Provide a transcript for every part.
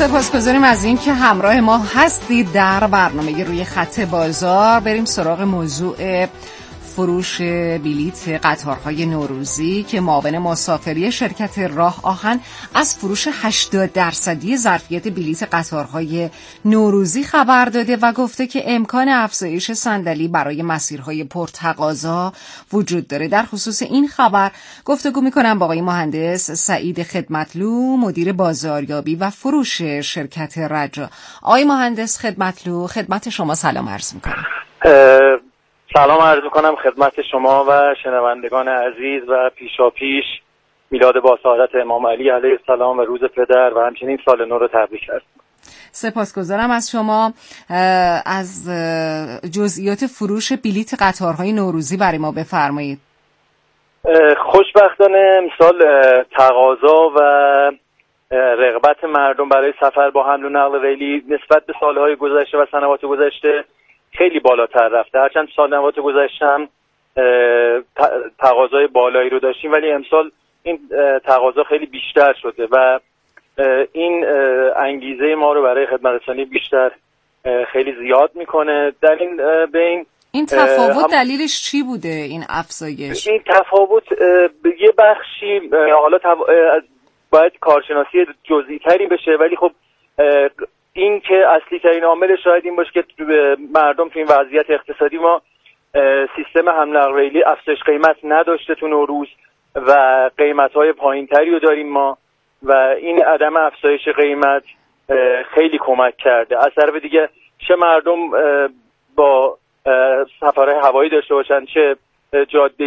سپاسگزاریم از این که همراه ما هستید در برنامه روی خط بازار. بریم سراغ موضوع فروش بلیت قطارهای نوروزی که معاون مسافری شرکت راه آهن از فروش 80% ظرفیت بلیت قطارهای نوروزی خبر داده و گفته که امکان افزایش صندلی برای مسیرهای پرتقاضا وجود داره. در خصوص این خبر گفتگو می‌کنم با آقای مهندس سعید خدمتلو، مدیر بازاریابی و فروش شرکت رجا. آقای مهندس خدمتلو، خدمت شما سلام عرض می‌کنم. سلام عرض میکنم خدمت شما و شنوندگان عزیز و پیشاپیش میلاد با سعادت امام علی علیه السلام و روز پدر و همچنین سال نو رو تبریک هستم. سپاسگزارم از شما. از جزئیات فروش بلیت قطارهای نوروزی برای ما بفرمایید. خوشبختانه امسال تقاضا و رغبت مردم برای سفر با حمل و نقل ریلی نسبت به سالهای گذشته و سنوات گذشته خیلی بالاتر رفته. هرچند سال‌نوات گذشته هم تقاضای بالایی رو داشتیم، ولی امسال این تقاضا خیلی بیشتر شده و این انگیزه ما رو برای خدمت رسانی بیشتر خیلی زیاد میکنه. در این تفاوت دلیلش چی بوده این افزایش؟ این تفاوت یه بخشی حالا باید کارشناسی جزئی تری بشه، ولی خب این که اصلی ترین عامل شاید این باشه که مردم تو این وضعیت اقتصادی ما سیستم حمل و نقل ریلی افزایش قیمت نداشته تو نوروز و قیمت‌های پایین‌تری رو داریم ما و این عدم افزایش قیمت خیلی کمک کرده. از طرف دیگه چه مردم با سفرهای هوایی داشته باشن، چه جاده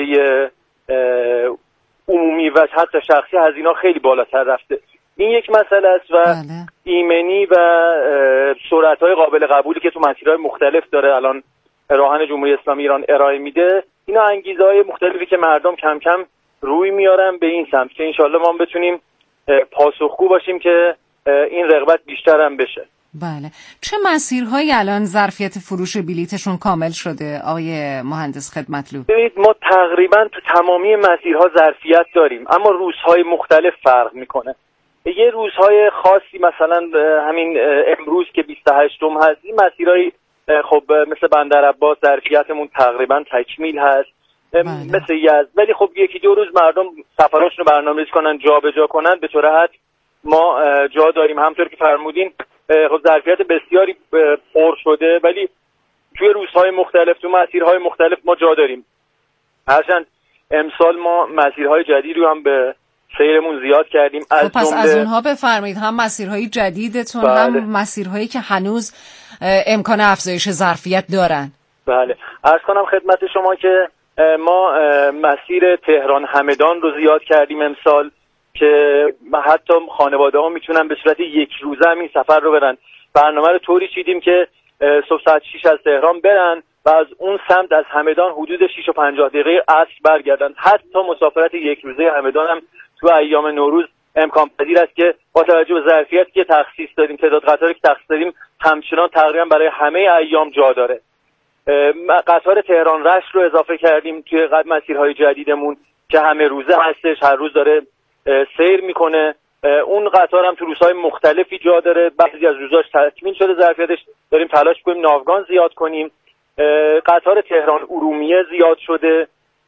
عمومی و حتی شخصی، هزینه‌ها خیلی بالاتر رفته. این یک مسئله است و ایمنی و سرعت‌های قابل قبولی که تو مسیرهای مختلف داره الان راهن جمهوری اسلامی ایران ارائه میده، اینا انگیزه‌های مختلفی که مردم کم کم روی میارن به این سمت که انشالله ما بتونیم پاسخگو باشیم که این رغبت بیشتر هم بشه. بله. چه مسیرهایی الان ظرفیت فروش بلیتشون کامل شده آقای مهندس خدمتلو؟ ببینید ما تقریبا تو تمامی مسیرها ظرفیت داریم، اما روزهای مختلف فرق میکنه. یه روزهای خاصی مثلا همین امروز که 28م هست، این مسیرهای خب مثل بندر عباس ظرفیتمون تقریبا تکمیل هست، مثل یزد، ولی خب یکی دو روز مردم سفراشون رو برنامه‌ریزی کنن، جابجا کنن، به طور حد ما جا داریم. همونطور که فرمودین خب ظرفیت بسیاری پر شده، ولی توی روزهای مختلف تو مسیرهای مختلف ما جا داریم. هرچند امسال ما مسیرهای جدیدی رو هم به سیرمون زیاد کردیم. خب پس از اونها بفرمایید، هم مسیرهای جدیدتون هم مسیرهایی که هنوز امکان افزایش ظرفیت دارن. بله، عرض کنم خدمت شما که ما مسیر تهران همدان رو زیاد کردیم امسال که حتی خانواده ها میتونن به صورت یک روزه هم این سفر رو برن. برنامه رو طوری چیدیم که صبح ساعت 6 از تهران برن و از اون سمت از همدان حدود 6:50 عصر برگردن. حتی مسافرت یک روزه همدان هم تو ایام نوروز امکان پذیر است که با توجه به ظرفیتی که تخصیص دادیم، تعداد قطاری که تخصیص دادیم، همچنان تقریبا برای همه ایام جا داره. قطار تهران رشت رو اضافه کردیم توی مسیرهای جدیدمون که همه روزه هستش، هر روز داره سیر میکنه. اون قطار هم تو روزهای مختلفی جا داره، بعضی از روزاش تکمیل شده ظرفیتش، داریم تلاش کنیم ناوگان زیاد کنیم. قطار تهران ارومیه زیاد شده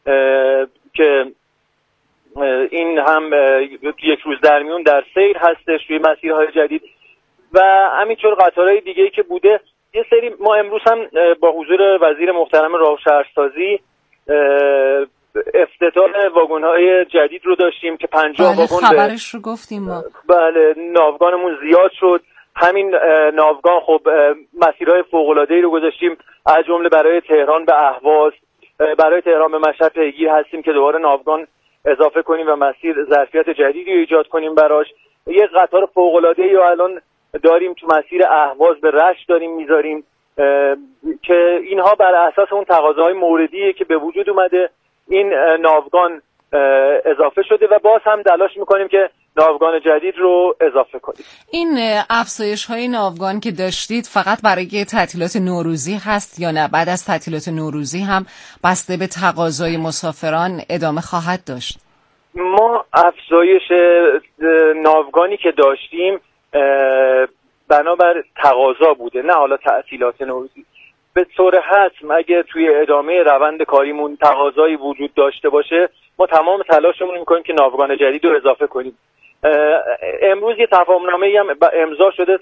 که این هم یک روز در میون در سیر هستش توی مسیرهای جدید و همینطور قطارهای دیگه‌ای که بوده. یه سری ما امروز هم با حضور وزیر محترم راه و شهرسازی افتتاح واگن‌های جدید رو داشتیم که 50 واگن خبرش رو گفتیم ما. بله، ناوگانمون زیاد شد. همین ناوگان خب مسیرهای فوق‌العاده‌ای رو گذاشتیم، از جمله برای تهران به اهواز، برای تهران به مشهد پیگیر هستیم که دوباره ناوگان اضافه کنیم و مسیر ظرفیت جدیدی رو ایجاد کنیم براش. یه قطار فوق‌العاده‌ای رو الان داریم تو مسیر اهواز به رشت داریم میذاریم که اینها بر اساس اون تقاضاهای موردیه که به وجود اومده این ناوگان اضافه شده و باز هم تلاش میکنیم که ناوگان جدید رو اضافه کنیم. این افزایش های ناوگان که داشتید فقط برای تعطیلات نوروزی هست یا نه بعد از تعطیلات نوروزی هم بسته به تقاضای مسافران ادامه خواهد داشت؟ ما افزایش ناوگانی که داشتیم بنابر تقاضا بوده، نه حالا تعطیلات نوروزی. به طور حتم اگه توی ادامه روند کاریمون تقاضایی وجود داشته باشه، ما تمام تلاشمون میکنیم که ناوگان جدید رو اضافه کنیم. امروز یه تفاهمنامه‌ای هم امضا شده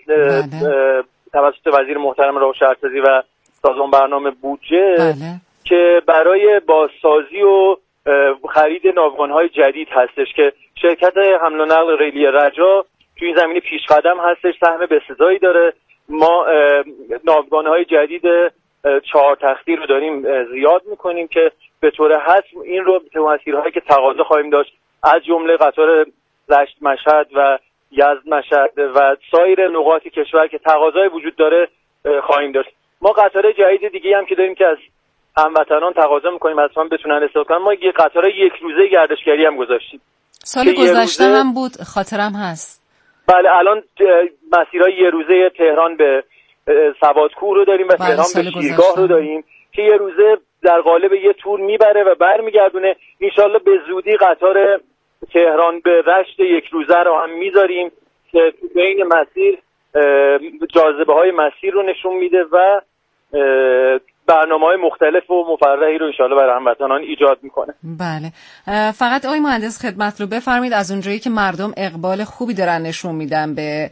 توسط وزیر محترم راه و شهرسازی و سازمان برنامه بودجه که برای بازسازی و خرید ناوگان‌های جدید هستش که شرکت حمل و نقل ریلی رجا توی این زمینه پیشقدم هستش، سهم بسزایی داره. ما ناوگان‌های جدید 4 تختی رو داریم زیاد میکنیم که به طور حتم این رو به مسیرهایی که تقاضا خواهیم داشت، از جمله قطار رشت مشهد و یزد مشهد و سایر نقاط کشور که تقاضای وجود داره خواهیم داشت. ما قطار جدید دیگه هم که داریم که از هموطنان تقاضا میکنیم اصلا بتونن استفاده کنن. ما یه قطار 1 روزه گردشگری هم گذاشتیم. سال گذشته هم بود، خاطرم هست. بله، الان مسیرهای 1 روزه تهران به سوادکوه رو داریم و تهران به شیرگاه رو داریم که 1 روزه در قالب یه تور میبره و برمیگردونه. انشالله به زودی قطار تهران به رشت 1 روزه رو هم میذاریم که بین مسیر جاذبه های مسیر رو نشون میده و برنامه‌های مختلف و مفرحی رو انشالله برای هموطنان ایجاد میکنه. بله، فقط آقای مهندس خدمت رو بفرمید، از اونجایی که مردم اقبال خوبی دارن نشون میدن به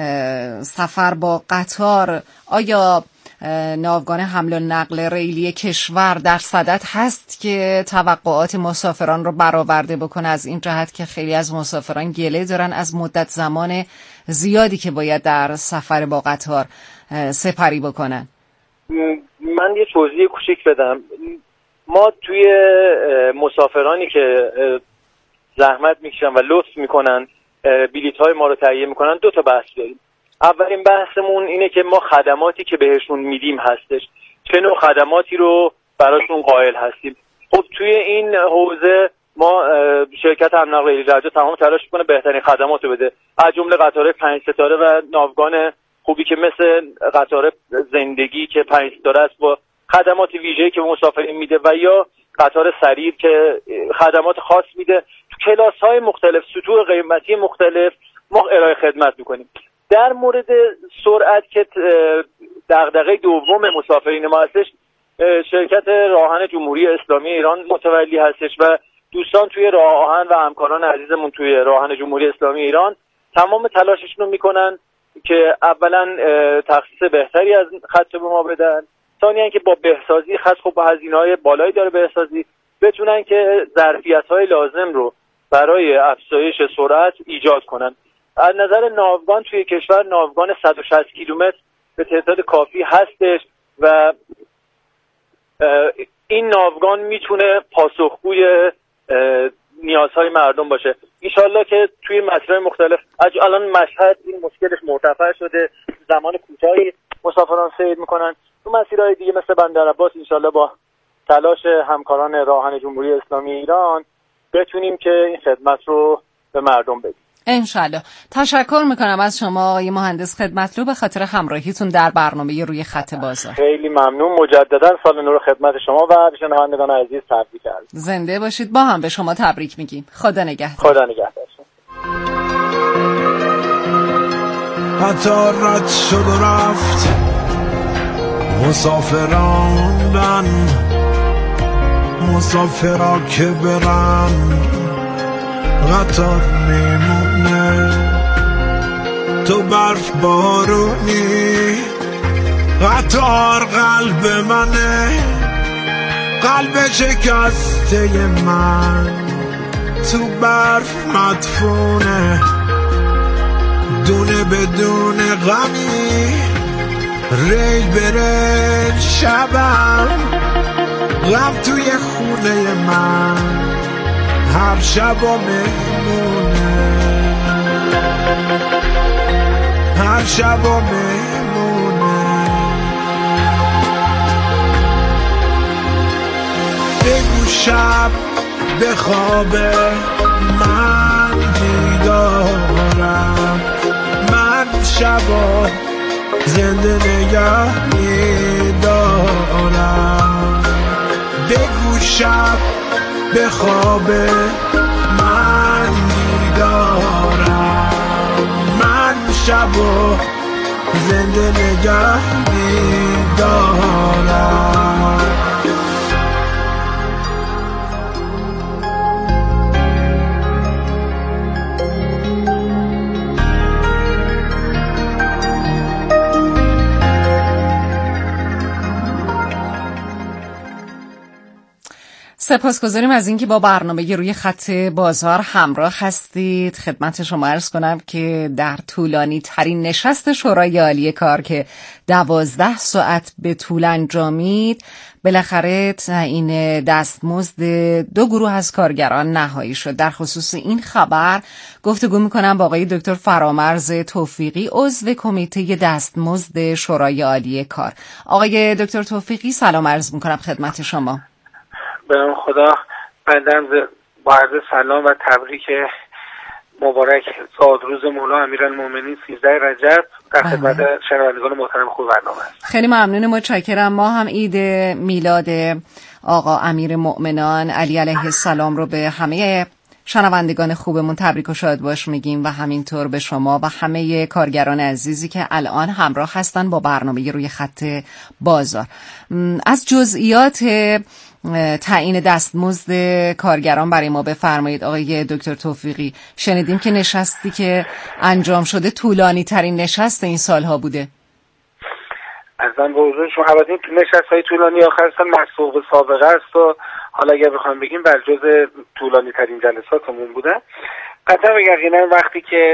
سفر با قطار، آیا ناوگان حمل و نقل ریلی کشور در صدد هست که توقعات مسافران رو برآورده بکنه، از این جهت که خیلی از مسافران گله دارن از مدت زمان زیادی که باید در سفر با قطار سپری بکنن؟ من یه توضیح کوچیک بدم. ما توی مسافرانی که زحمت میکشن و لطف میکنن بلیط‌های ما رو تهیه میکنن 2 تا بحث داریم. اولین بحثمون اینه که ما خدماتی که بهشون میدیم هستش، چه نوع خدماتی رو براشون قائل هستیم. خب توی این حوزه ما شرکت حمل و نقل ریلی رجا تمام تلاش میکنه بهترین خدمات رو بده، از جمله قطارهای 5 ستاره و ناوگان خوبی که مثل قطار زندگی که 5 ستاره است با خدمات ویژه‌ای که مسافرین میده و یا قطار سریر که خدمات خاص میده. تو کلاس‌های مختلف، سطوح قیمتی مختلف ما ارائه خدمت میکنیم. در مورد سرعت که دغدغه دوم مسافرین ما هستش، شرکت راه آهن جمهوری اسلامی ایران متولی هستش و دوستان توی راه آهن و همکاران عزیزمون توی راه آهن جمهوری اسلامی ایران تمام تلاششون رو میکنن که اولا تخصیص بهتری از خط به ما بدن، ثانیاً که با بهسازی خط، خب با هزینه‌های بالایی داره بهسازی، بتونن که ظرفیت‌های لازم رو برای افزایش سرعت ایجاد کنن. از نظر ناوگان توی کشور ناوگان 160 کیلومتر به تعداد کافی هستش و این ناوگان میتونه پاسخگوی نیازهای مردم باشه. انشالله که توی مسیرهای مختلف، الان مشهد این مشکلش مرتفع شده، زمان کوتاهی مسافران سیر میکنن. تو مسیرهای دیگه مثل بندرعباس انشالله با تلاش همکاران راه آهن جمهوری اسلامی ایران بتونیم که این خدمت رو به مردم بدیم. انشالله. تشکر میکنم از شما آقای مهندس خدمتلو به خاطر همراهیتون در برنامه روی خط بازار. خیلی ممنون. مجددا سال نو خدمت شما و شنوندگان عزیز تبریک عرض. زنده باشید. با هم به شما تبریک میگیم. خدا نگهدار. خدا نگهدار. قطار رد شد و رفت، مسافران مسافرا که برن، قطار میمونه تو برف بارونی. قطار قلب منه، قلب شکسته من تو برف مدفونه، دونه بدون غمی ریل بره شبم، غم توی خونه من هر شب و میمونه، هر شب و میمونه. بگو شب به خواب من بیدارم، من شبا زنده نگه میدارم. بگو شب به خواب من بیدارم، من شبا زنده نگه می‌دارم. سپاسگزاریم از اینکه با برنامه روی خط بازار همراه هستید. خدمت شما عرض کنم که در طولانی ترین نشست شورای عالی کار که 12 ساعت به طول انجامید، بالاخره تعیین دستمزد 2 گروه از کارگران نهایی شد. در خصوص این خبر گفتگو میکنم با آقای دکتر فرامرز توفیقی، عضو کمیته دستمزد شورای عالی کار. آقای دکتر توفیقی سلام عرض میکنم خدمت شما. به نام خدا، بندم با عرض سلام و تبریک مبارک زادروز مولا امیرالمومنین 13 رجب در خدمت شنوندگان محترم خوب برنامه است. خیلی ممنون، متشکرم. ما هم عید میلاد آقا امیر مؤمنان علی علیه السلام رو به همه شنوندگان خوبمون تبریک و شاد باش میگیم و همینطور به شما و همه کارگران عزیزی که الان همراه هستن با برنامه روی خط بازار. از جزئیات تعیین دستمزد کارگران برای ما بفرمایید آقای دکتر توفیقی. شنیدیم که نشستی که انجام شده طولانی ترین نشست این سالها بوده. ازم به حضور شما، البته این نشست‌های طولانی آخر سال مسبوق به سابقه است و حالا اگر بخوام بگیم بر جز طولانی ترین جلساتمون بودن. قطعا و یقینا وقتی که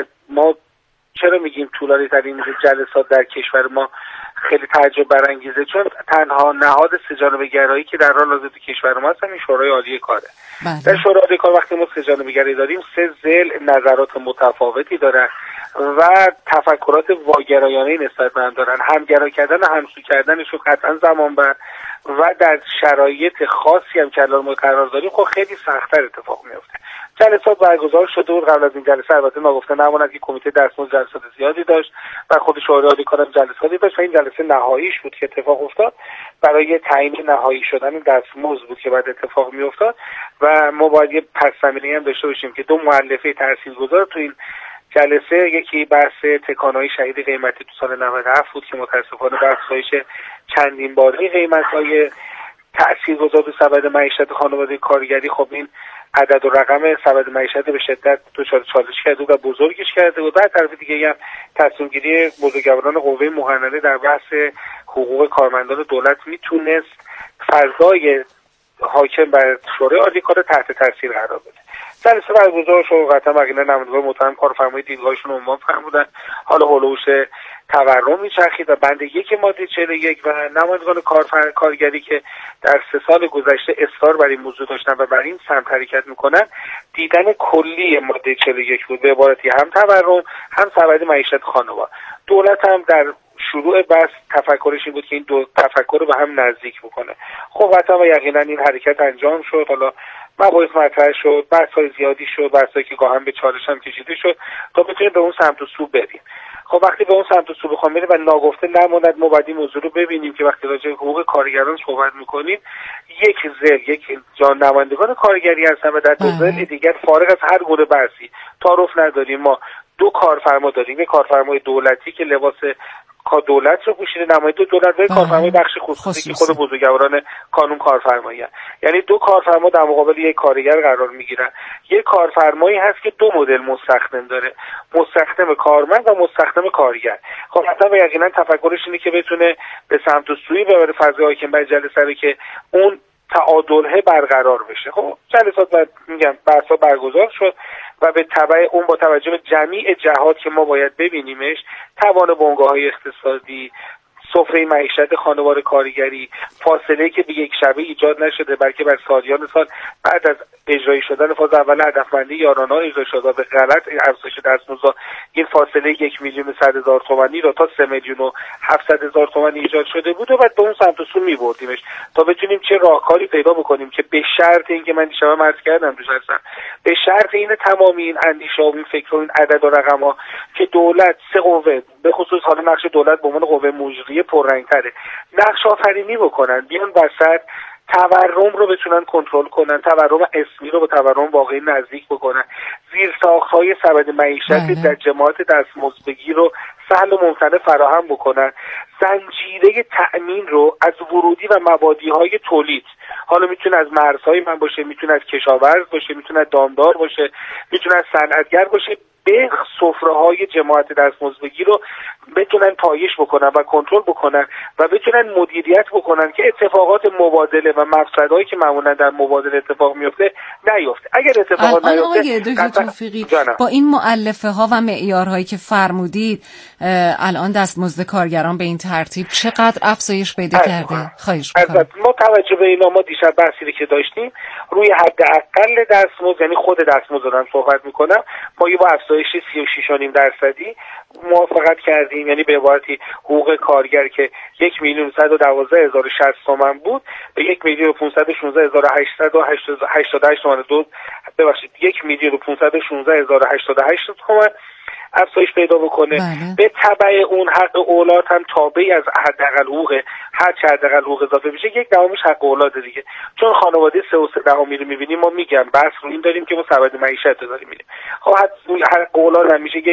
ما چرا میگیم طولانی ترین جلسات در کشور ما خیلی تعجب برانگیزه، چون تنها نهاد سه‌جانبه گرایی که در حال حاضر تو کشور ما هست همین شورای عالی کاره. در شورای عالی کار وقتی ما سه‌جانبه گرایی داریم 3 ضلع نظرات متفاوتی دارن و تفکرات واگرایانه نسبت به هم دارن. همگرا کردن و همسو کردنشون قطعا زمان بر و در شرایط خاصی هم که الان ما قرار داریم خب خیلی سخت‌تر اتفاق میفته. جلسات برگزار شده بود. قبل از این جلسه البته ناگفته نماند که کمیته دستمزد جلسات زیادی داشت و خود شورای عالی کار جلساتی داشت و این جلسه نهاییش بود که اتفاق افتاد. برای تعیین نهایی شدن دستمزد بود که بعد اتفاق میافتاد و ما باید یه پس‌زمینه‌ای هم داشته باشیم که 2 مؤلفه تاثیرگذار تو این جلسه، یکی بحث تکانه‌های شدید قیمتی تو سال 97 بود که متأسفانه با افزایش چندین باره قیمت‌های تاثیرگذار به سبد معیشت خانواده کارگری، خب این عدد و رقم سبد معیشت به شدت دچار چالش کرده و بزرگش کرده و بعد طرف دیگه هم تصمیم‌گیری بزرگواران قوه مقننه در بحث حقوق کارمندان دولت میتونست فضای حاکم بر شورای عالی کار تحت تاثیر قرار بده. جلسه برگزار شد. قطعا بقیه نمایندگان محترم کارفرمای دیدگاهشون رو عنوان فرمودن. حالا هولوش تورم میچرخید و بند 1 ماده 41 و نمایندگان کارگری که در 3 سال گذشته اصرار بر این موضوع داشتن و بر این سمت حرکت میکنن، دیدن کلی ماده 41 بود. به عبارتی هم تورم هم سبد معیشت خانوار. دولت هم در شروع بحث تفکرش این بود که این دو تفکر رو به هم نزدیک بکنه. خب قطعا و یقینا این حرکت انجام شد. حالا مباحث مطرح شد، بحث‌های زیادی شد، بحثایی که گاهن به چالش هم کشیده شد تا بتونیم به اون سمت و سو بریم. خب وقتی به اون سمت و سو بخوام بریم و ناگفته نماند ما باید این موضوع رو ببینیم که وقتی راجع به حقوق کارگران صحبت می‌کنیم، یک جان نمایندگان کارگری هستن و در 2 ضلع دیگر فارغ از هر گونه بحثی تعارف نداریم. ما 2 کارفرما داریم، یک کارفرمای دولتی که لباس دولت رو پوشیده نماینده دولت و کارفرمای بخش خصوصی که خود بزرگواران قانون کارفرمایی هستند. یعنی 2 کارفرما در مقابل یک کارگر قرار میگیرن. یک کارفرمایی هست که 2 مدل مستخدم داره، مستخدم کارمند و مستخدم کارگر. خب حتما و یقینا تفکرش اینه که بتونه به سمت و سوی ببره فضای حاکم بر جلسه رو که اون تعادله برقرار بشه. خب جلسات بحثا برگزار شد و به تبع اون با توجه به جمیع جهات که ما باید ببینیمش، توان بنگاه‌های اقتصادی، سفره معیشت خانوار کارگری، فاصله که به یک شبه ایجاد نشده بلکه بر سالیان سال بعد از اجرایی شدن فاز اول هدفمندی یارانه اجرا شده به غلط افزایش دستمزد این فاصله 1,100,000 تومانی را تا 3,700,000 تومانی ایجاد شده بود و بعد به اون سمت و سو می‌بردیمش تا بتونیم چه راهکاری پیدا بکنیم که به شرط اینکه من دیشب عرض کردم دوست هستم، به شرط این تمامی این اندیشه و این فکر و این عدد و رقم‌ها که دولت 3 قوه به خصوص حالا نقش دولت به عنوان قوه مجریه پررنگ‌تره نقش آفرینی بکنن، بیان وسط تورم رو بتونن کنترل کنن، تورم اسمی رو به تورم واقعی نزدیک بکنن، زیرساخت‌های سبد معیشت در جماعت دستمزدگی رو سهل و ممتنع فراهم بکنن، زنجیره تأمین رو از ورودی و مبادی‌های تولید، حالا میتونه از مرزهای من باشه، میتونه از کشاورز باشه، میتونه از دامدار باشه، میتونه از صنعتگر باشه، به سفره‌های جماعت دستمزدگی رو بتونن پایش بکنن و کنترل بکنن و بتونن مدیریت بکنن که اتفاقات مبادله و مفسدهایی که معمولا در مبادله اتفاق میفته نیفته. اگر اتفاقات نیفته، آقای دکتر توفیقی با این مؤلفه ها و معیارهایی که فرمودید الان دستمزد کارگران به این ترتیب چقدر افزایش پیدا کرده؟ خواهش می‌کنم. ما توجه به اینا، ما دیشب بحثی که داشتیم روی حداقل دستمزد، یعنی خود دستمزد دارم صحبت میکنم، ما با افزایش 36.5% موافقت کردیم، یعنی به عبارتی حقوق کارگر که 1,112,060 تومان بود به 1,516,888 تومان، ببخشید 1,516,088 تومان افزایش پیدا بکنه. بله. به تبع اون حق اولاد هم تابعی از حداقل حقوق، هر چه حداقل حقوق اضافه بشه 1/10 حق اولاد دیگه. چون خانواده 3.3 رو می‌بینیم، ما میگم بس رو این داریم که ما سبد معیشت رو داریم می‌بینیم. خب حق اولاد هم میشه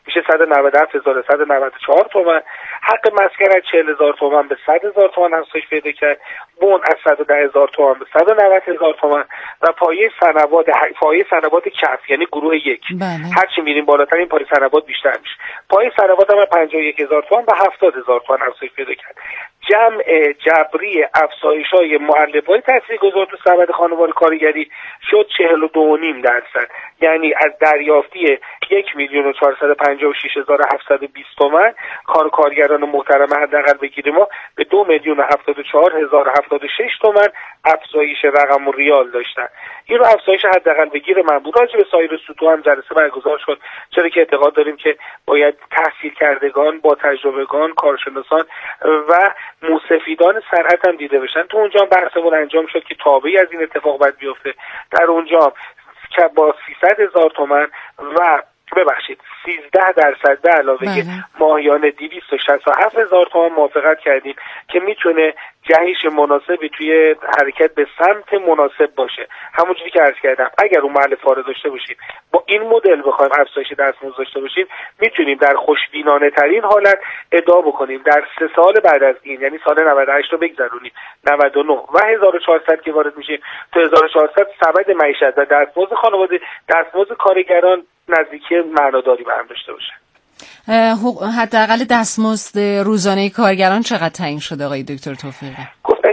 197,194 تومان، حق مسکن از 40,000 تومان به 100,000 تومان افزایش پیدا کرد، بون از 110,000 تومان به 190,000 تومان و پایه صنوات کف، یعنی گروه 1. بله. هر چی میریم بالاتر این پایه صنوات بیشتر میشه. پایه صنوات هم 51,000 تومان به 70,000 تومان افزایش پیدا کرد. جمع جبری افزایش‌های مؤلفه‌های تاثیرگذار تو سبد خانوار کارگری شد 42.5%، یعنی از دریافتی 1,456,720 تومان کارگران محترم حداقل بگیریم ما به 2,074,076 تومان افزایش رقم و ریال داشتن. این رو افزایش حداقل بگیر من بود. راجع به سایر سطوح هم جلسه برگزار شد، چرا که اعتقاد داریم که باید تحصیل کردگان، با تجربگان، کارشناسان و موسفیدان صنعت هم دیده بشن. تو اونجا بحثمون انجام شد که تابعی از این اتفاق باید بیفته. در اونجا که با 300,000 تومان و 13% به علاوه ماهیانه 267,000 تومان موافقت کردیم که میتونه جهش مناسبی توی حرکت به سمت مناسب باشه. همونجوری که عرض کردم اگر اون مؤلفه‌ها رو داشته باشیم، با این مدل بخوایم افزایش دستمزد داشته باشیم، میتونیم در خوشبینانه ترین حالت ادعا بکنیم در 3 سال بعد از این، یعنی سال 98 رو بگذرونیم، 99 و 1400 که وارد میشیم، تو 1400 سبد معیشت و دستمزد خانواده، دستمزد کارگران نزدیکی معناداری به هم داشته باشه. حداقل دستمزد روزانه کارگران چقدر تعیین شده آقای دکتر توفیقی؟ گفتن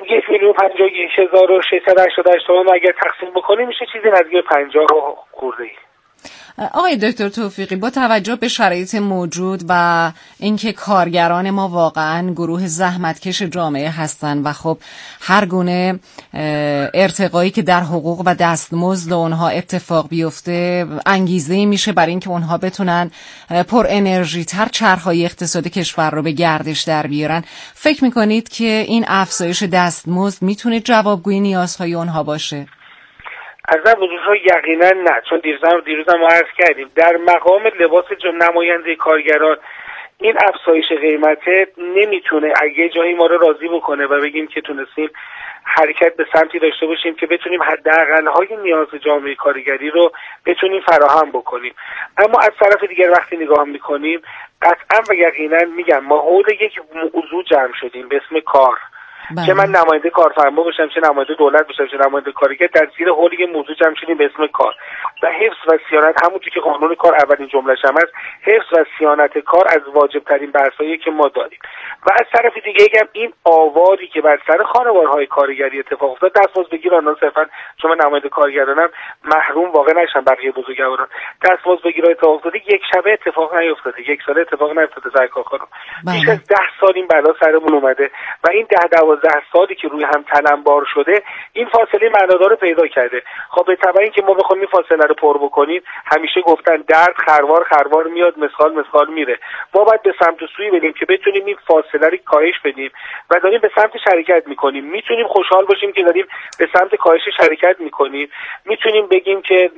1,051,688 تومان، اگر تقسیم بکنیم میشه چیزی نزدیک 50 خورده‌ای. آقای دکتر توفیقی، با توجه به شرایط موجود و اینکه کارگران ما واقعا گروه زحمتکش جامعه هستند و خب هر گونه ارتقایی که در حقوق و دستمزد اونها اتفاق بیفته انگیزه‌ای میشه برای اینکه اونها بتونن پر انرژی تر چرخهای اقتصادی کشور رو به گردش در بیارن، فکر میکنید که این افزایش دستمزد میتونه جوابگوی نیازهای اونها باشه؟ از بزرگ‌ها یقینا نه، چون دیروز هم عرض کردیم در مقام لباس نماینده کارگران این افزایش قیمت نمیتونه اگه جایی ما رو راضی بکنه و بگیم که تونستیم حرکت به سمتی داشته باشیم که بتونیم حداقل‌های نیاز جامعه کارگری رو بتونیم فراهم بکنیم. اما از طرف دیگر وقتی نگاه میکنیم قطعا و یقینا میگم ما حول یک موضوع جمع شدیم به اسم کار. چه من نماینده کارفرما باشم، چه نماینده دولت باشم، چه نماینده کارگر، در زیر حول یه موضوع جمع شدیم به اسم کار و حفظ و صیانت. همونجوری که قانون کار اولین جمله‌ش هم هست، حفظ و صیانت کار از واجب ترین بحثایی که ما داریم. و از طرف دیگه هم این آواری که بر سر خانوارهای کارگری اتفاق افتاد، دستمزدبگیران صرفا چون من نماینده کارگرانم محروم واقع نشن بقیه بزرگواران، دستمزدبگیرای اتفاق افتاده یک شبه اتفاق نیفتاده، یک سال اتفاق نیفتاده در کارخانه. بیش از 10 سال این بلا سرمون اومده و این 10-12 سالی که روی هم تلمبار شده این فاصله معنادار رو پیدا کرده. خب به تبع اینکه ما بخوایم این فاصله رو پر بکنیم، همیشه گفتن درد خروار میاد، مسخال میره. ما باید به سمت و سوی بریم که بتونیم این فاصله رو کاهش بدیم و داریم به سمت حرکت میکنیم. میتونیم خوشحال باشیم که داریم به سمت کاهش حرکت میکنیم، میتونیم بگیم که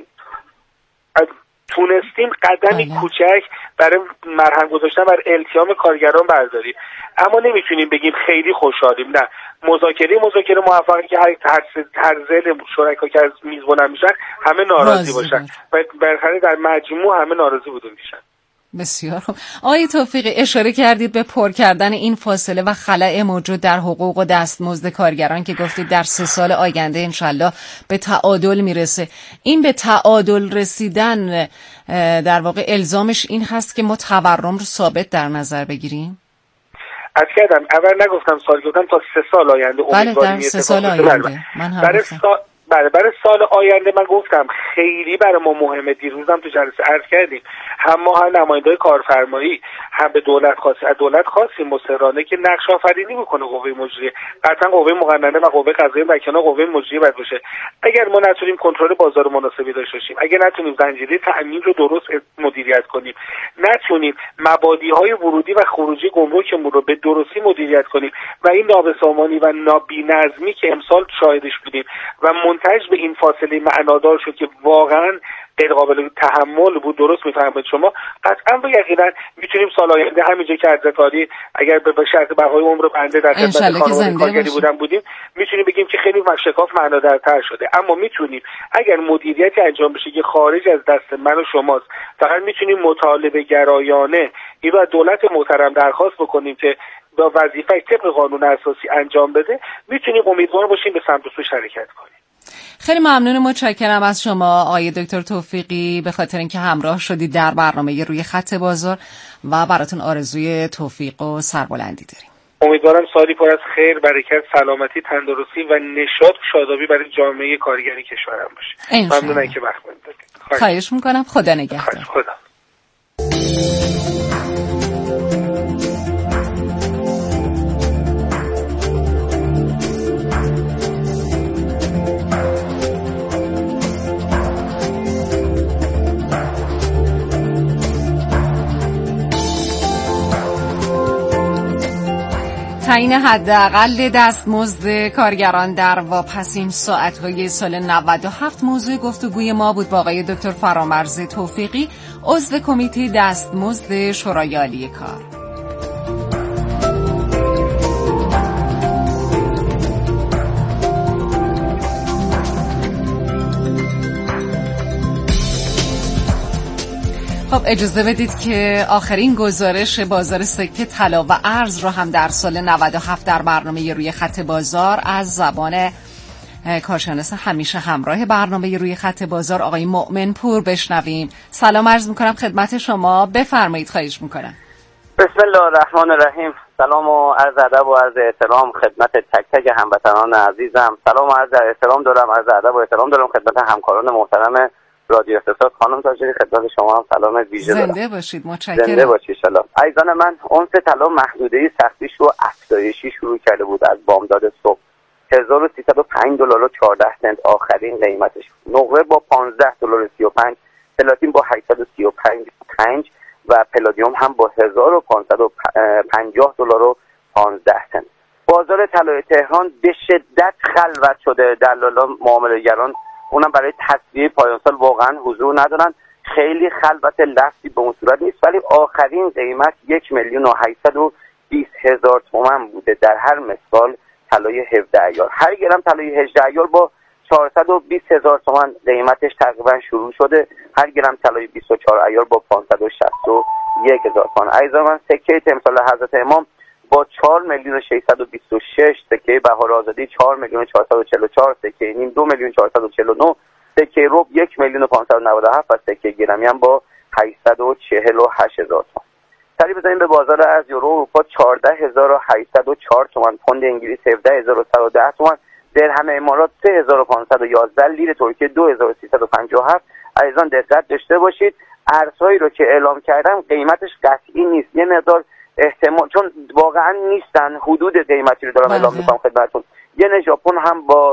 تونستیم قدمی کوچک برای مرهم گذاشتن بر التیام کارگران برداریم، اما نمیتونیم بگیم خیلی خوشحالیم. نه، مذاکره موفقی که هر ذیل شرکا که از میز بلند میشن همه ناراضی باشن و بالاخره در مجموع همه ناراضی بودن میشن. بسیار خوب. آقای توفیقی، اشاره کردید به پر کردن این فاصله و خلأ موجود در حقوق و دستمزد کارگران که گفتید در 3 سال آینده انشالله به تعادل میرسه. این به تعادل رسیدن در واقع الزامش این هست که ما تورم رو ثابت در نظر بگیریم؟ از کردم اول نگفتم سال، گفتم تا 3 سال آینده. بله در 3 سال آینده. من هم برای سال آینده من گفتم خیلی برای ما مهمه. دیروزم تو جلسه عرض کردیم هم ما هم نماینده‌های کارفرمایی هم به دولت از دولت خواستیم مصرانه که نقش آفرینی بکنه قوه مجریه. قطعا قوه مقننه و قوه قضاییه در کنار قوه مجریه باید باشه. اگر ما نتونیم کنترل بازار مناسبی داشته باشیم، اگر نتونیم زنجیره تامین رو درست مدیریت کنیم، نتونیم مبادی‌های ورودی و خروجی گمرکمون رو به درستی مدیریت کنیم و این نابسامانی و نابینظمی که امسال شاهدش بودیم و منتج به این فاصله معنادار شد که واقعا غیر قابل تحمل بود. درست میفهمید شما. قطعا با یقینا میتونیم سال آینده همینجا که عرضکاری اگر به شرط بقای عمر بنده در خدمت خانواده کارگری بودیم میتونیم بگیم که خیلی شکاف معنادارتر شده. اما میتونیم اگر مدیریتی انجام بشه که خارج از دست من و شماست، فقط میتونیم مطالبه گرایانه این رو از دولت محترم درخواست بکنیم که با وظیفه طبق قانون اساسی انجام بده، میتونیم امیدوار باشیم به سمت و سوی حرکت کنیم. خیلی ممنون، متشکرم از شما آقای دکتر توفیقی به خاطر اینکه همراه شدید در برنامه روی خط بازار و براتون آرزوی توفیق و سربلندی داریم. امیدوارم سالی پر از خیر، برکت، سلامتی، تندرستی و نشاط و شادابی برای جامعه کارگری کشورم باشه. ممنونم که وقت گذاشتید. خواهش میکنم. خدا نگهدار. خدا. تعیین حداقل دستمزد کارگران در واپسین ساعت‌های سال 97 موضوع گفتگوی ما بود با آقای دکتر فرامرز توفیقی، عضو کمیته دستمزد شورای عالی کار. خب اجازه بدید که آخرین گزارش بازار سکه طلا و ارز رو هم در سال 97 در برنامه روی خط بازار از زبان کارشناس همیشه همراه برنامه روی خط بازار آقای مؤمن پور بشنویم. سلام عرض میکنم خدمت شما، بفرمایید. خواهش میکنم. بسم الله الرحمن الرحیم. سلام و عرض ادب و عرض احترام خدمت تک تک هموطنان عزیزم. سلام و عرض احترام دارم، عرض ادب و احترام دارم خدمت همکاران محترم رادیو اقتصاد. خانم تاجری خدمت شما هم سلام ویژه دارم. زنده باشید. متشکرم. زنده باشید ان شاءالله. عزیزان من، اونس طلا محدوده سختیش رو افزایشی شروع کرده بود از بامداد صبح. $1305 و 14 سنت آخرین قیمتش. نقره با $15.35، پلاتین با $835 و پلادیوم هم با $1550 و 15 سنت. بازار طلای تهران به شدت خلوت شده. دلالان، معامله‌گران اونم برای تسویه پایان سال واقعا حضور ندارن. خیلی خلوت لفظی به اون صورت نیست، ولی آخرین قیمت 1,820,000 تومان بوده در هر مسقال طلای 17 عیار. هر گرم طلای 18 عیار با 420,000 تومان قیمتش تقریبا شروع شده. هر گرم طلای 24 عیار با 561,000 تومان. عزیزان من، سکه تمثال حضرت امام با 4,626,000، سکه بهار آزادی 4,444,000، سکه نیم 2,449,000، سکه ربع 1,597,000 و سکه گرمی هم با 848,000 تومان. سری بزنیم به بازار ارز. یورو اروپا 14,804 تومان، پوند انگلیس 17,110 تومان، درهم امارات 3,511، لیر ترکیه 2,357. عزیزان دقت داشته باشید، ارزهایی رو که اعلام کردم قیمتش قطعی نیست، یه مقدار احتمال، چون واقعا نیستن، حدود قیمتی رو دارم اعلام میکنم خدمتتون. ین ژاپن هم با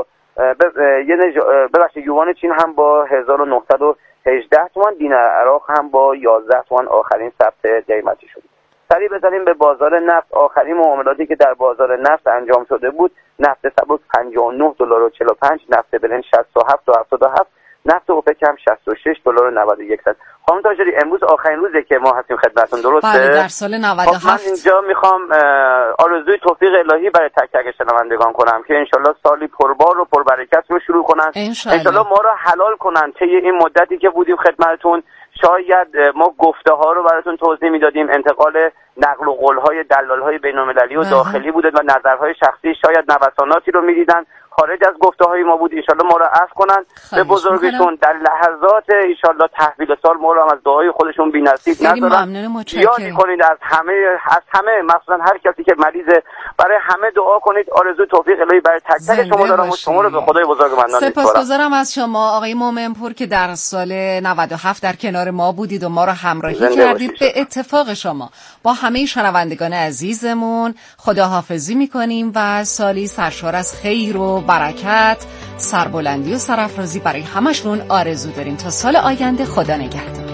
یوان چین هم با 1918 تومان، دینار عراق هم با 11 تومان آخرین ثبت قیمتی شد. سری بزنیم به بازار نفت. آخرین معاملاتی که در بازار نفت انجام شده بود، نفت سبک $59.45، نفت برنت 67.77، نفت اوپک هم $66.91. خانم تاجری امروز آخرین روزه که ما هستیم خدمتتون، درسته؟ بله در سال 97. من اینجا میخوام آرزوی توفیق الهی برای تک تک شنوندگان کنم که انشالله سالی پربار و پربرکت رو شروع کنن. انشالله ما رو حلال کنن طی این مدتی که بودیم خدمتتون. شاید ما گفته ها رو براتون توضیح میدادیم، انتقال نقل و قول های دلال های بین المللی و داخلی بوده و نظرهای شخصی شاید نوساناتی رو میدیدن خارج از گفته های ما بود. انشالله ما رو عفو کنن به بزرگشون. در لحظات انشالله تحویل سال ما رو هم از دعای خودشون بی‌نصیب ندارن. یاد کنید از همه مثلا هر کسی که مریضه برای همه دعا کنید. آرزو توفیق الهی برای تک تک شما دارم و شما رو به خدای بزرگ منان می‌سپارم. سپاسگزارم از شما آقای مومنپور که در سال 97 در کنار ما بودید و ما رو همراهی کردید. به اتفاق شما با همه شنوندگان عزیزمون خداحافظی می‌کنیم و سالی سرشار از خیر و برکت، سربلندی و سرافرازی برای همشون آرزو داریم. تا سال آینده، خدا نگهدار.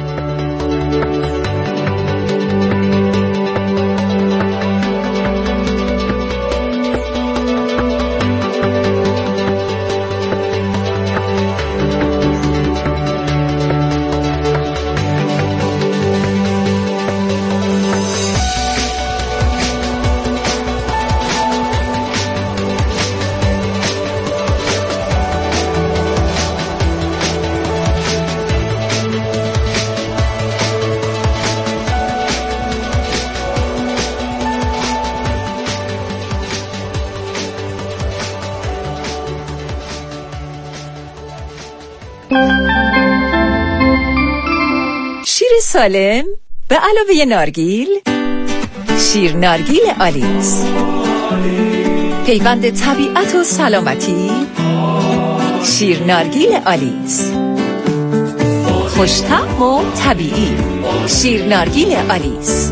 شیر سالم به علاوه نارگیل، شیر نارگیل آلیس، پیوند طبیعت و سلامتی. شیر نارگیل آلیس، خوش‌طعم و طبیعی. شیر نارگیل آلیس.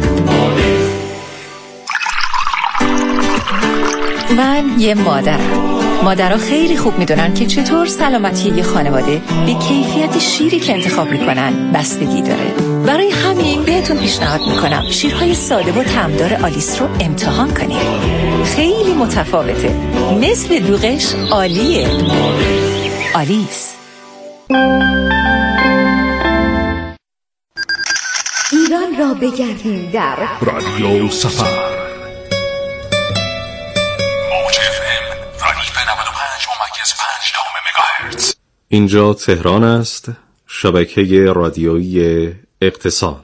من یه مادرها خیلی خوب میدونن که چطور سلامتی یه خانواده به کیفیت شیری که انتخاب میکنن بستگی داره. برای همین بهتون پیشنهاد میکنم شیرهای ساده و طعمدار آلیس رو امتحان کنید. خیلی متفاوته، مثل دوغش عالیه. آلیس. ایران را بگردیم در رادیو سفر. اینجا تهران است، شبکه رادیویی اقتصاد.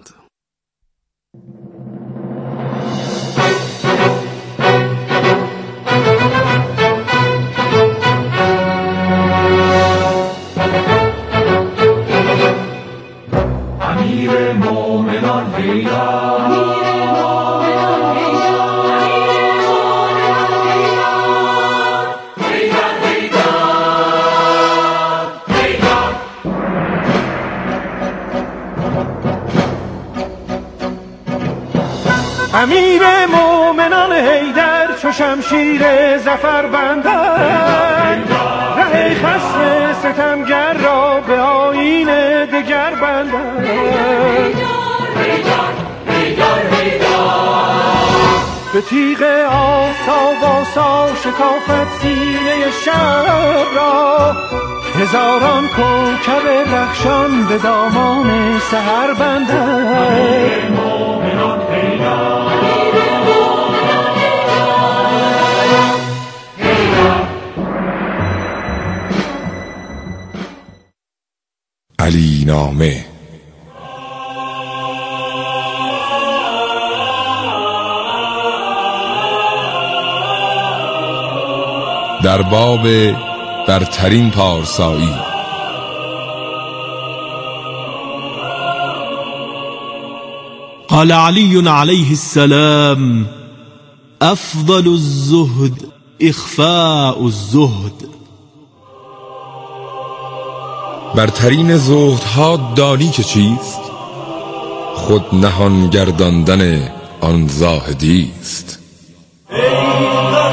امیر مومنان امیر مومنان حیدر چو شمشیر ظفر بندد، ره خصم ستمگر را به آیین دگر بندد. به تیغ آسا شکافت سینه شب را، هزاران کوکب رخشان به دامان سحر بندد. علی نامه. در باب برترین پارسایی. قال علی علیه السلام: افضل الزهد اخفاء الزهد. برترین زهدها دانی که چیست؟ خود نهان گرداندن آن زاهدی است.